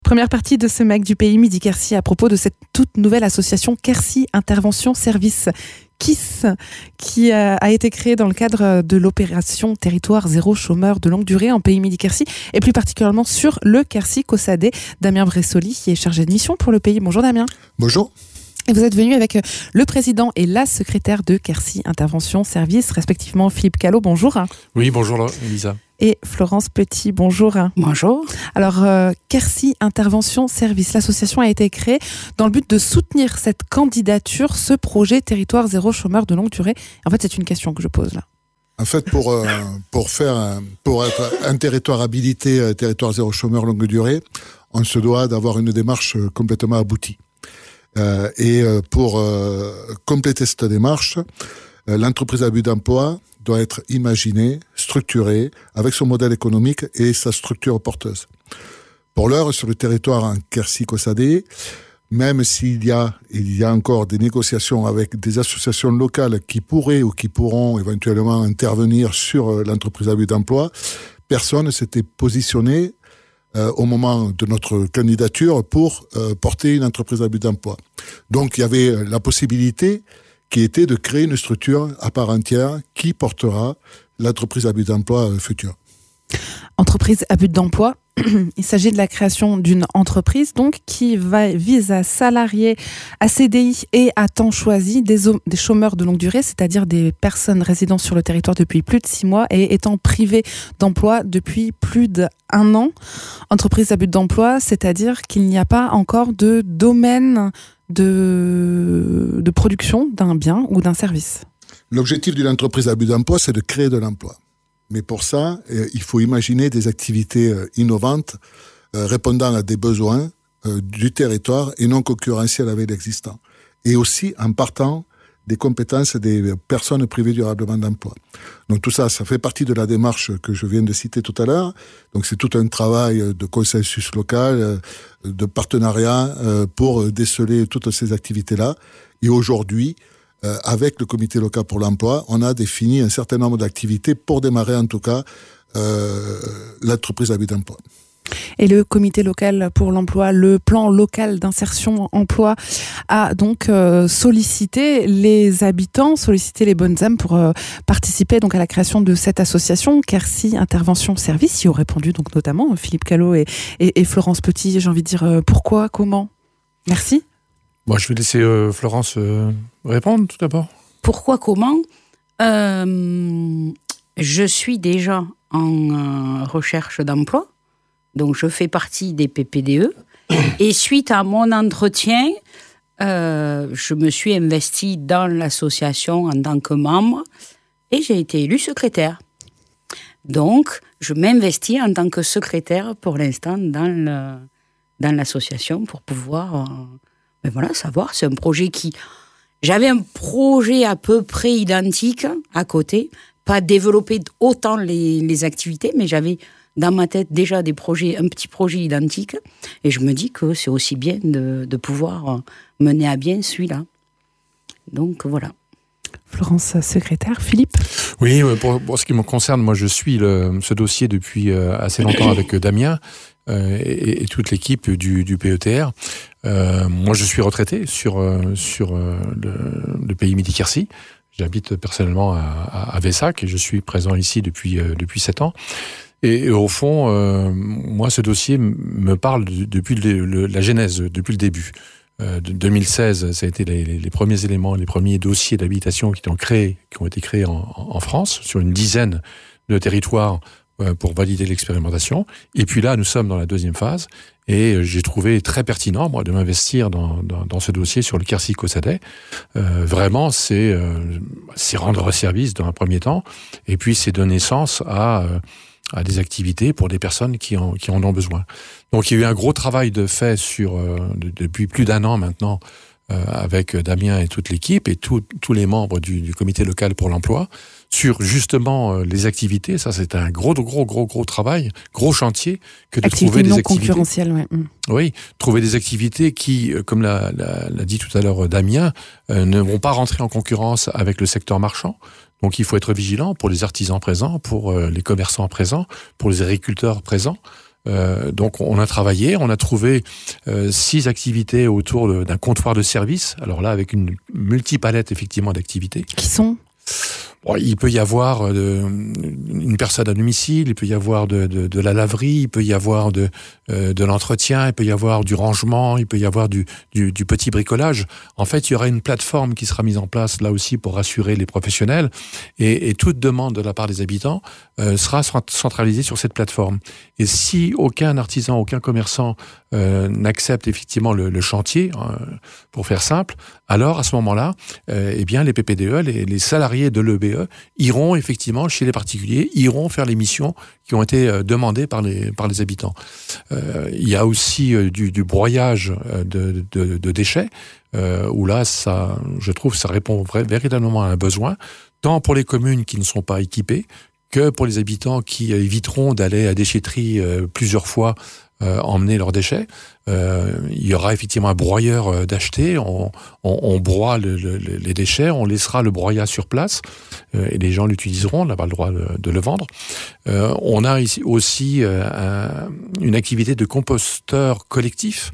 Première partie de ce MAC du pays Midi Quercy à propos de cette toute nouvelle association Quercy Intervention Service KISS qui a été créée dans le cadre de l'opération Territoire Zéro Chômeur de longue durée en pays Midi Quercy et plus particulièrement sur le Quercy Caussade. Damien Bressoli qui est chargé de mission pour le pays. Bonjour Damien. Bonjour. Et vous êtes venu avec le président et la secrétaire de Quercy Intervention Service, respectivement Philippe Callot. Bonjour. Oui, bonjour Elisa. Et Florence Petit, bonjour. Bonjour. Alors, Quercy Intervention Service, l'association a été créée dans le but de soutenir cette candidature, ce projet Territoire Zéro Chômeur de longue durée. En fait, c'est une question que je pose là. En fait, pour être un territoire habilité, territoire zéro chômeur longue durée, on se doit d'avoir une démarche complètement aboutie. Et pour compléter cette démarche, l'entreprise à but d'emploi doit être imaginée, structurée, avec son modèle économique et sa structure porteuse. Pour l'heure, sur le territoire en Quercy-Caussade, même s'il y a encore des négociations avec des associations locales qui pourraient ou qui pourront éventuellement intervenir sur l'entreprise à but d'emploi, personne ne s'était positionné au moment de notre candidature pour porter une entreprise à but d'emploi. Donc il y avait la possibilité qui était de créer une structure à part entière qui portera l'entreprise à but d'emploi future. Entreprise à but d'emploi, il s'agit de la création d'une entreprise donc qui vise à salarier à CDI et à temps choisi des chômeurs de longue durée, c'est-à-dire des personnes résidant sur le territoire depuis plus de 6 mois et étant privées d'emploi depuis plus d'1 an. Entreprise à but d'emploi, c'est-à-dire qu'il n'y a pas encore de domaine de production d'un bien ou d'un service. L'objectif d'une entreprise à but d'emploi, c'est de créer de l'emploi. Mais pour ça, il faut imaginer des activités innovantes répondant à des besoins du territoire et non concurrentielles avec l'existant. Et aussi en partant des compétences des personnes privées durablement d'emploi. Donc tout ça, ça fait partie de la démarche que je viens de citer tout à l'heure. Donc c'est tout un travail de consensus local, de partenariat pour déceler toutes ces activités-là. Et aujourd'hui, avec le comité local pour l'emploi, on a défini un certain nombre d'activités pour démarrer en tout cas l'entreprise à but d'emploi. Et le comité local pour l'emploi, le plan local d'insertion emploi a donc sollicité les habitants, sollicité les bonnes âmes pour participer donc à la création de cette association Quercy Intervention Service. Y ont répondu donc notamment Philippe Callot et Florence Petit. J'ai envie de dire pourquoi, comment. Merci. Bon, je vais laisser Florence répondre tout d'abord. Pourquoi, comment je suis déjà en recherche d'emploi. Donc, je fais partie des PPDE. Et suite à mon entretien, je me suis investie dans l'association en tant que membre et j'ai été élue secrétaire. Donc, je m'investis en tant que secrétaire pour l'instant dans l'association pour pouvoir savoir. C'est un projet qui... J'avais un projet à peu près identique à côté, pas développer autant les activités, mais j'avais... dans ma tête, déjà un petit projet identique. Et je me dis que c'est aussi bien de pouvoir mener à bien celui-là. Donc, voilà. Florence, secrétaire. Philippe ? Oui, pour ce qui me concerne, moi, je suis ce dossier depuis assez longtemps avec Damien et toute l'équipe du PETR. Moi, je suis retraité sur le pays Midi Quercy. J'habite personnellement à Vessac et je suis présent ici depuis 7 ans. Et au fond, moi, ce dossier me parle depuis la genèse, depuis le début. 2016, ça a été les premiers éléments, les premiers dossiers d'habitation qui ont été créés en France, sur une dizaine de territoires pour valider l'expérimentation. Et puis là, nous sommes dans la deuxième phase. Et j'ai trouvé très pertinent, moi, de m'investir dans ce dossier sur le Quercy Caussade. Vraiment, c'est rendre service dans un premier temps. Et puis, c'est donner naissance à des activités pour des personnes qui en ont besoin. Donc il y a eu un gros travail de fait depuis plus d'1 an maintenant avec Damien et toute l'équipe et tous les membres du comité local pour l'emploi sur justement les activités. Ça, c'est un gros travail, gros chantier que de trouver des activités non concurrentielles. Ouais. Oui, trouver des activités qui, comme l'a dit tout à l'heure Damien, ne vont pas rentrer en concurrence avec le secteur marchand. Donc il faut être vigilant pour les artisans présents, pour les commerçants présents, pour les agriculteurs présents. Donc on a travaillé, on a trouvé 6 activités autour d'un comptoir de service. Alors là, avec une multipalette effectivement d'activités. Qui sont ? Bon, il peut y avoir une personne à domicile, il peut y avoir de la laverie, il peut y avoir de l'entretien, il peut y avoir du rangement, il peut y avoir du petit bricolage. En fait, il y aura une plateforme qui sera mise en place là aussi pour rassurer les professionnels et toute demande de la part des habitants sera centralisée sur cette plateforme. Et si aucun artisan, aucun commerçant n'accepte effectivement le chantier, pour faire simple, alors à ce moment-là, eh bien les PPDE, les salariés de l'EBE iront effectivement chez les particuliers, iront faire les missions qui ont été demandées par les habitants. Il y a aussi du broyage de déchets, où là, je trouve, ça répond véritablement à un besoin, tant pour les communes qui ne sont pas équipées, que pour les habitants qui éviteront d'aller à déchetterie plusieurs fois emmener leurs déchets. Il y aura effectivement un broyeur d'acheter, on broie les déchets, on laissera le broyat sur place et les gens l'utiliseront, on n'a pas le droit de le vendre. On a ici aussi une activité de composteur collectif.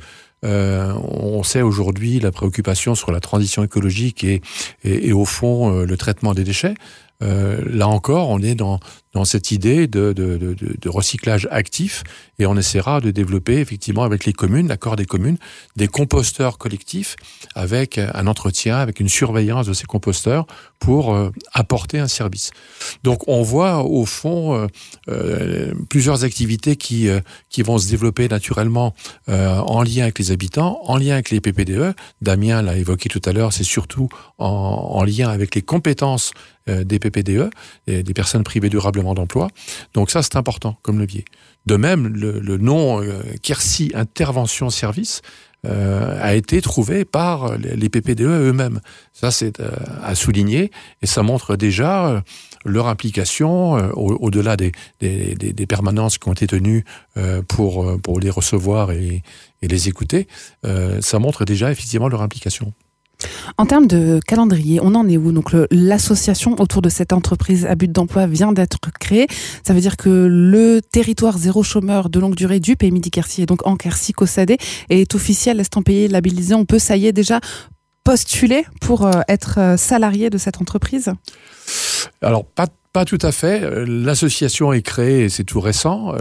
On sait aujourd'hui la préoccupation sur la transition écologique et au fond le traitement des déchets. Là encore, on est dans cette idée de recyclage actif et on essaiera de développer effectivement avec les communes, l'accord des communes, des composteurs collectifs avec un entretien, avec une surveillance de ces composteurs pour apporter un service. Donc on voit au fond plusieurs activités qui vont se développer naturellement en lien avec les habitants, en lien avec les PPDE. Damien l'a évoqué tout à l'heure, c'est surtout en lien avec les compétences des PPDE, des personnes privées durablement d'emploi. Donc ça, c'est important comme levier. De même, le nom Quercy Intervention Service a été trouvé par les PPDE eux-mêmes. Ça, c'est à souligner et ça montre déjà leur implication au-delà des permanences qui ont été tenues pour les recevoir et les écouter. Ça montre déjà effectivement leur implication. En termes de calendrier, on en est où ? Donc l'association autour de cette entreprise à but d'emploi vient d'être créée. Ça veut dire que le territoire zéro chômeur de longue durée du Pays Midi-Quercy et donc en Quercy-Caussade est officiel, estampillé, labellisé. On peut, ça y est, déjà postuler pour être salarié de cette entreprise ? Alors, pas tout à fait. L'association est créée, c'est tout récent.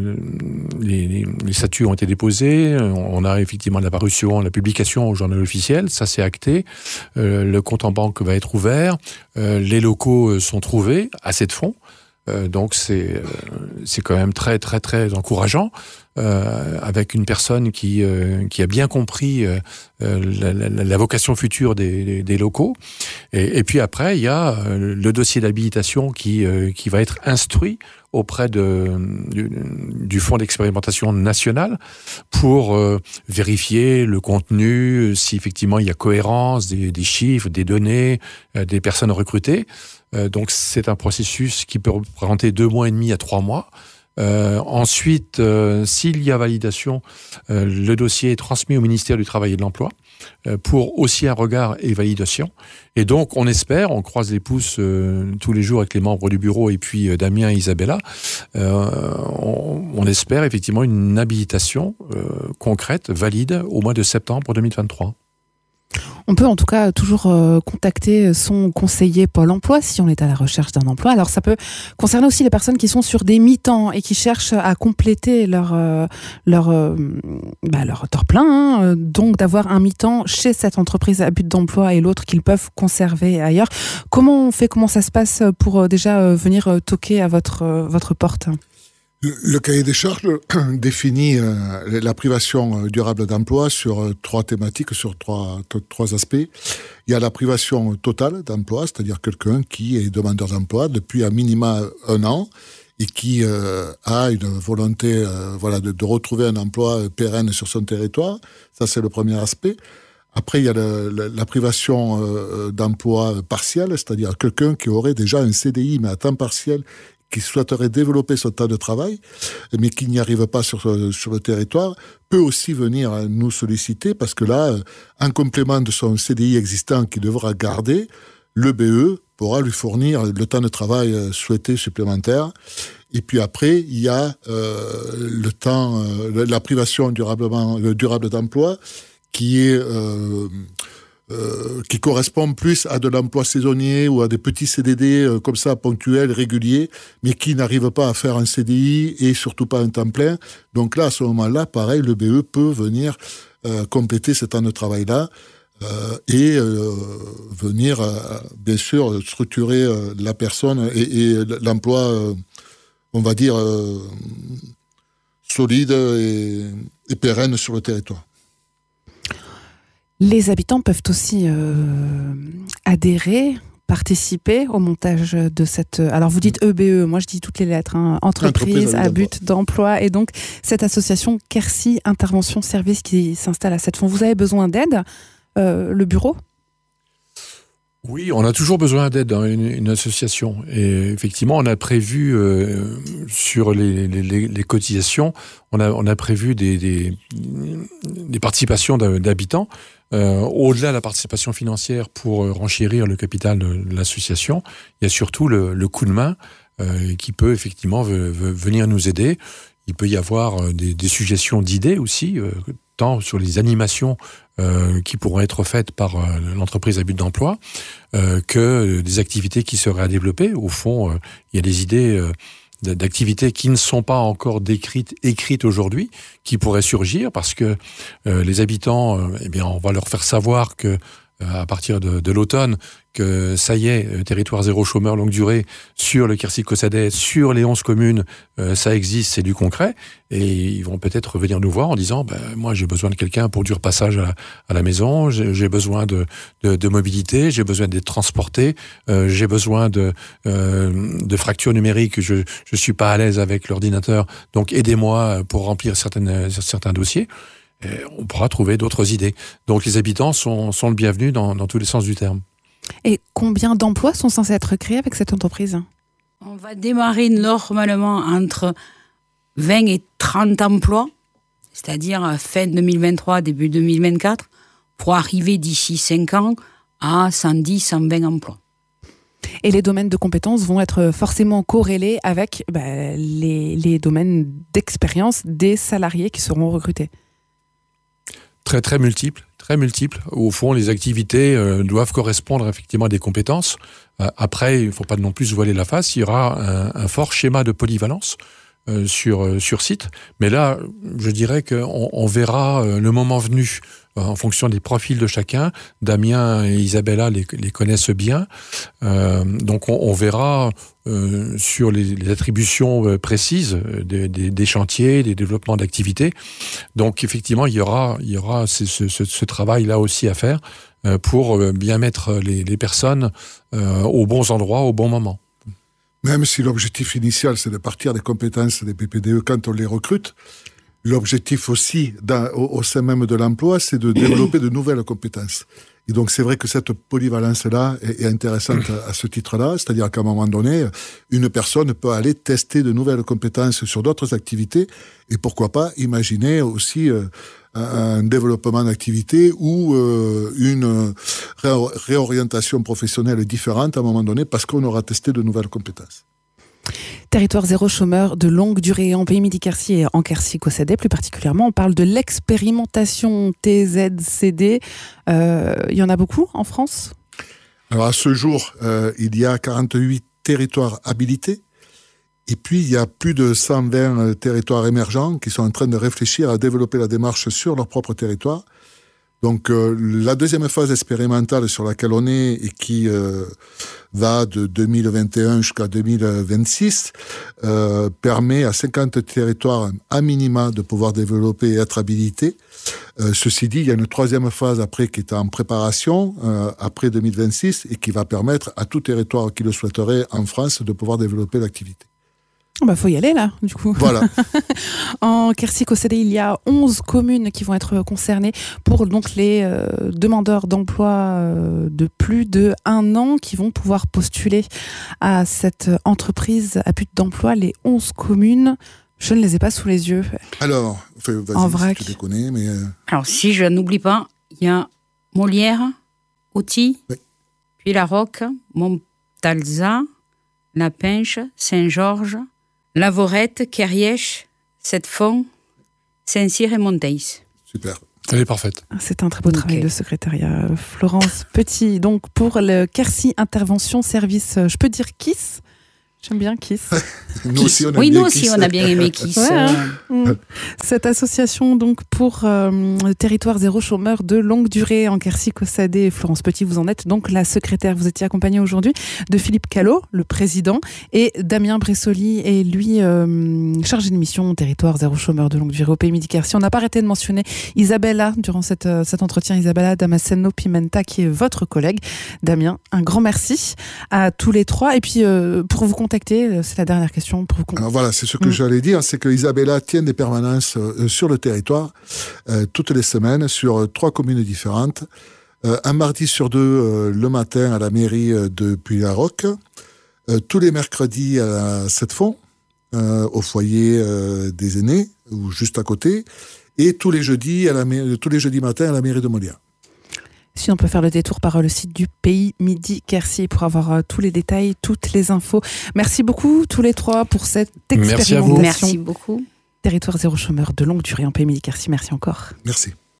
Les statuts ont été déposés. On a effectivement la parution, la publication au journal officiel. Ça, c'est acté. Le compte en banque va être ouvert. Les locaux sont trouvés, assez de fonds. Donc, c'est quand même très, très, très encourageant. Avec une personne qui a bien compris la vocation future des locaux. Et puis après, il y a le dossier d'habilitation qui va être instruit auprès du Fonds d'expérimentation nationale pour vérifier le contenu, si effectivement il y a cohérence des chiffres, des données, des personnes recrutées. Donc c'est un processus qui peut représenter 2 mois et demi à 3 mois. Ensuite, s'il y a validation, le dossier est transmis au ministère du Travail et de l'Emploi pour aussi un regard et validation. Et donc, on espère, on croise les pouces tous les jours avec les membres du bureau et puis Damien et Isabella, on espère effectivement une habilitation concrète, valide, au mois de septembre 2023. On peut en tout cas toujours contacter son conseiller Pôle emploi si on est à la recherche d'un emploi. Alors ça peut concerner aussi les personnes qui sont sur des mi-temps et qui cherchent à compléter leur temps plein, donc d'avoir un mi-temps chez cette entreprise à but d'emploi et l'autre qu'ils peuvent conserver ailleurs. Comment ça se passe pour déjà venir toquer à votre porte ? Le cahier des charges définit la privation durable d'emploi sur 3 thématiques, sur trois aspects. Il y a la privation totale d'emploi, c'est-à-dire quelqu'un qui est demandeur d'emploi depuis à minima 1 an et qui a une volonté de retrouver un emploi pérenne sur son territoire. Ça, c'est le premier aspect. Après, il y a la privation d'emploi partiel, c'est-à-dire quelqu'un qui aurait déjà un CDI, mais à temps partiel, qui souhaiterait développer son temps de travail, mais qui n'y arrive pas sur le territoire, peut aussi venir nous solliciter, parce que là, en complément de son CDI existant qu'il devra garder, le BE pourra lui fournir le temps de travail souhaité supplémentaire. Et puis après, il y a le temps, la privation durable d'emploi, qui correspond plus à de l'emploi saisonnier ou à des petits CDD comme ça, ponctuels, réguliers, mais qui n'arrivent pas à faire un CDI et surtout pas un temps plein. Donc là, à ce moment-là, pareil, le BE peut venir compléter ce temps de travail-là et venir, bien sûr, structurer la personne et l'emploi, on va dire, solide et pérenne sur le territoire. Les habitants peuvent aussi adhérer, participer au montage de cette... Alors vous dites EBE, moi je dis toutes les lettres, hein, entreprise à but d'emploi. Et donc cette association Quercy Intervention Service qui s'installe à Sept-Fonds. Vous avez besoin d'aide, le bureau ? Oui, on a toujours besoin d'aide dans une association. Et effectivement, on a prévu sur les cotisations, on a prévu des participations d'habitants. Au-delà de la participation financière pour renchérir le capital de l'association, il y a surtout le coup de main qui peut effectivement venir nous aider. Il peut y avoir des suggestions d'idées aussi, tant sur les animations qui pourront être faites par l'entreprise à but d'emploi que des activités qui seraient à développer. Au fond, il y a des idées d'activités qui ne sont pas encore écrites aujourd'hui, qui pourraient surgir parce que les habitants, eh bien, on va leur faire savoir que à partir de l'automne, que ça y est, territoire zéro chômeur longue durée sur le Quercy-Cossadet, sur les 11 communes, ça existe, c'est du concret. Et ils vont peut-être revenir nous voir en disant moi j'ai besoin de quelqu'un pour du repassage à la maison, j'ai besoin de mobilité, j'ai besoin d'être transporté, j'ai besoin de fracture numérique, je suis pas à l'aise avec l'ordinateur, donc aidez-moi pour remplir certains dossiers. On pourra trouver d'autres idées. Donc les habitants sont le bienvenu dans tous les sens du terme. Et combien d'emplois sont censés être créés avec cette entreprise ? On va démarrer normalement entre 20 et 30 emplois, c'est-à-dire fin 2023, début 2024, pour arriver d'ici 5 ans à 110, 120 emplois. Et les domaines de compétences vont être forcément corrélés avec les domaines d'expérience des salariés qui seront recrutés. Très multiples. Au fond, les activités doivent correspondre effectivement à des compétences. Après, il ne faut pas non plus se voiler la face. Il y aura un fort schéma de polyvalence sur site. Mais là, je dirais qu'on verra le moment venu en fonction des profils de chacun. Damien et Isabella les connaissent bien. Donc on verra sur les attributions précises des chantiers, des développements d'activités. Donc effectivement, il y aura ce travail-là aussi à faire pour bien mettre les personnes aux bons endroits, au bon moment. Même si l'objectif initial, c'est de partir des compétences des PPDE quand on les recrute, l'objectif aussi, au sein même de l'emploi, c'est de développer de nouvelles compétences. Et donc, c'est vrai que cette polyvalence-là est intéressante à ce titre-là, c'est-à-dire qu'à un moment donné, une personne peut aller tester de nouvelles compétences sur d'autres activités et pourquoi pas imaginer aussi un développement d'activité ou une réorientation professionnelle différente à un moment donné parce qu'on aura testé de nouvelles compétences. Territoire zéro chômeur de longue durée en Pays Midi-Quercy et en Quercy-Cossadet plus particulièrement. On parle de l'expérimentation TZCD. Il y en a beaucoup en France ? Alors à ce jour, il y a 48 territoires habilités. Et puis, il y a plus de 120 territoires émergents qui sont en train de réfléchir à développer la démarche sur leur propre territoire. Donc, la deuxième phase expérimentale sur laquelle on est et qui va de 2021 jusqu'à 2026 permet à 50 territoires à minima de pouvoir développer et être habilités. Ceci dit, il y a une troisième phase après qui est en préparation, après 2026, et qui va permettre à tout territoire qui le souhaiterait en France de pouvoir développer l'activité. Faut y aller là, du coup. Voilà. En Quercy-Cossadet, il y a 11 communes qui vont être concernées pour donc les demandeurs d'emploi de plus de 1 an qui vont pouvoir postuler à cette entreprise à but d'emploi. Les 11 communes, je ne les ai pas sous les yeux. Alors, vas-y, en vrac. Si tu les connais, mais... Alors, si je n'oublie pas, il y a Molière, Outy, oui. puis La Roque, Talza, La Pinche, Saint-Georges, Lavorette, Kerrièche, Sept-Fonds, Saint-Cyr et Monteils. Super. Elle est parfaite. C'est un très beau travail de secrétariat. Florence Petit, donc pour le Quercy Intervention Service, je peux dire KISS. J'aime bien KISS. Nous aussi, on on a bien aimé KISS. Ouais, Cette association donc pour le territoire zéro chômeur de longue durée en Quercy-Caussade. Florence Petit, vous en êtes donc la secrétaire. Vous étiez accompagnée aujourd'hui de Philippe Callot, le président, et Damien Bressoli est lui chargé de mission territoire zéro chômeur de longue durée au Pays Midi-Quercy. On n'a pas arrêté de mentionner Isabella durant cet entretien, Isabella Damasceno-Pimenta qui est votre collègue. Damien, un grand merci à tous les trois. Et puis pour vous contacter, c'est la dernière question. Alors voilà, c'est ce que j'allais dire, c'est que Isabella tient des permanences sur le territoire toutes les semaines sur 3 communes différentes. Un mardi sur 2 le matin à la mairie de Puy-la-Roque, tous les mercredis à Sept-Fonds, au foyer des aînés, ou juste à côté, et tous les jeudis matins à la mairie de Molière. Si on peut faire le détour par le site du Pays Midi-Quercy pour avoir tous les détails, toutes les infos. Merci beaucoup tous les trois pour cette expérimentation. Merci beaucoup. Territoire zéro chômeur de longue durée en Pays Midi-Quercy. Merci encore. Merci.